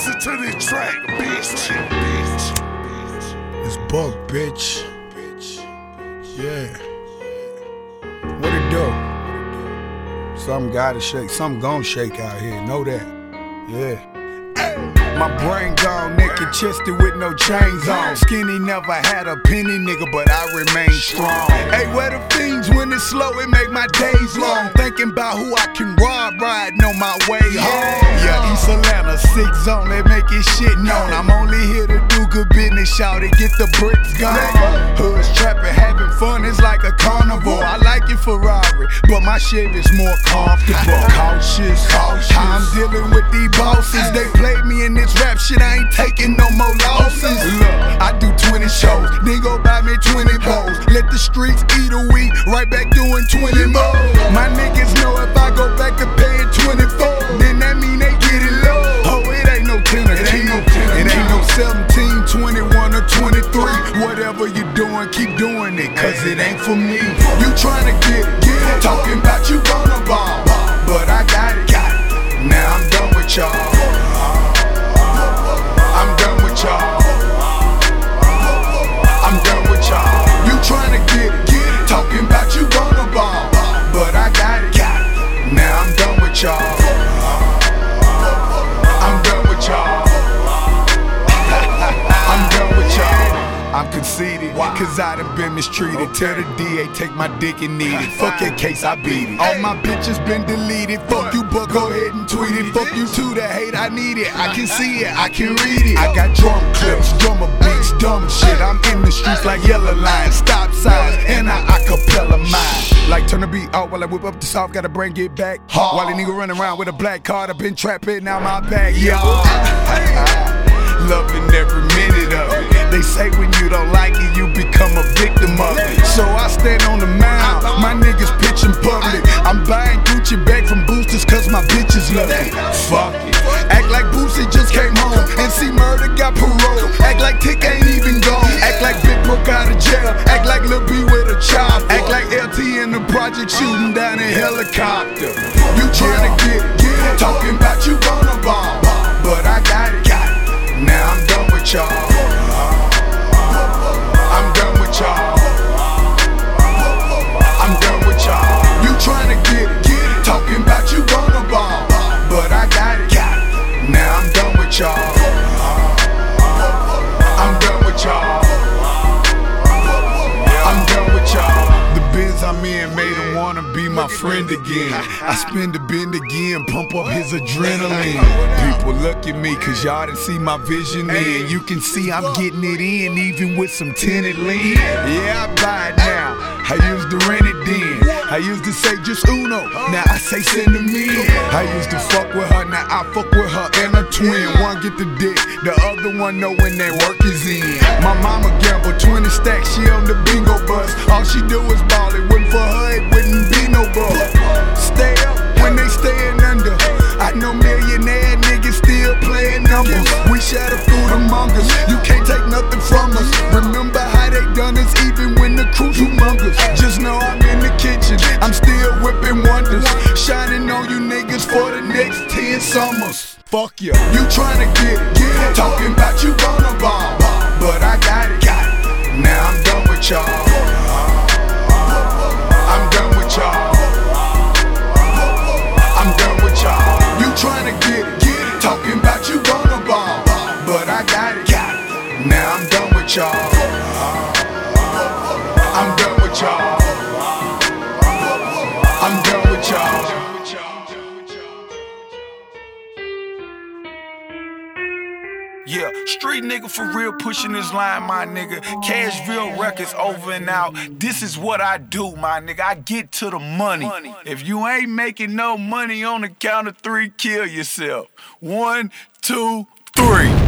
Listen to this track, bitch. It's Buck, bitch. Yeah. What it do? Something gotta shake, something gon' shake out here, know that. Yeah. My brain gone, naked chested with no chains on. Skinny never had a penny, nigga, but I remain strong. Hey, where the fiends when it's slow, it make my days long. Thinking about who I can rob, riding on my way home. Yeah, East Atlanta, 6 zone, they make it shit known. I'm only here to do good business, shout it, get the bricks gone. Hoods trapping, having fun, it's like a carnival. I like your Ferrari, but my Chevy's more comfortable. Cautious, I'm dealing with these bosses. They played me in this rap shit, I ain't taking no more losses. Look, I do 20 shows, then go buy me 20 bowls. Let the streets eat a week, right back doing 20 more. My niggas know if I go back to paying 24, then that mean they get it low. Oh, it ain't no 10 or 10, it ain't no 17, 21 or 23. Whatever you doing, keep doing it, cause it ain't for me. You tryna get it, talking about you gonna ball, but I got it. Now I'm done with y'all. I'm done with y'all. I'm done with y'all. You tryna get it, talking about you gonna ball, but I got it. Now I'm done with y'all. I'm done with y'all. I'm done with y'all. I'm conceited, cause I done been mistreated. Tell the DA take my dick and need it. Fuck that case, I beat it. All my bitches been deleted. Fuck you, but go ahead and tweet it. Fuck you too, that hate, I need it. I can see it, I can read it. I got drum clips, drummer beats, dumb shit. I'm in the streets like yellow lines, stop signs, and I acapella mine. Like turn the beat out while I whip up the south, gotta bring it back. While a nigga running around with a black card, I been trapping out my bag, y'all. Loving every minute of it. They say when you don't like it, you become a victim of it. So I stand on the mound, my niggas pitch in public. I'm buying Gucci bag from boosters cause my bitches love it. Fuck it. Act like Boosie just came home and see Murder got parole. Act like Tick ain't even gone. Act like Big broke out of jail. Act like Lil B with a chop. Act like LT in the project shooting down a helicopter. You tryna get it, talking about you gonna ball, but I got it. Now I'm done with y'all. I'm done with y'all. I'm done with y'all. You tryna get it, talking about you gonna ball, but I got it. Now I'm done with y'all. I'm done with y'all. I'm done with y'all. The Benz I'm in made him wanna be my friend again. I spin the bend again, pump up his adrenaline. People look at me cause y'all done see my vision in. You can see I'm getting it in even with some tinted lean. Yeah, I buy it now, I used to rent it then. I used to say just Uno, now I say send to me. I used to fuck with her, now I fuck with her and her twin. One get the dick, the other one know when their work is in. My mama gamble 20 stacks, she on the bingo bus. All she do is ball, it wasn't for her, it wouldn't be no ball. Stay up when they stayin' under. I know millionaire niggas still playing numbers. We share the food among us, you can't take nothing from us. Remember how they done us even when the crew's humongous. Just know I'm in the kitchen, I'm still whipping wonders. Shining on you niggas for the next 10 summers. Fuck ya. You tryna get it, talking about you gonna ball, but I got it. Now I'm done with y'all. I'm done with y'all. I'm done with y'all. You tryna get it, talking about you gonna ball, but I got it. Now I'm done with y'all. I'm done with y'all. I'm done with y'all. Yeah, street nigga for real pushing this line, my nigga. Cashville Records over and out. This is what I do, my nigga. I get to the money. If you ain't making no money on the count of 3, kill yourself. 1, 2, 3.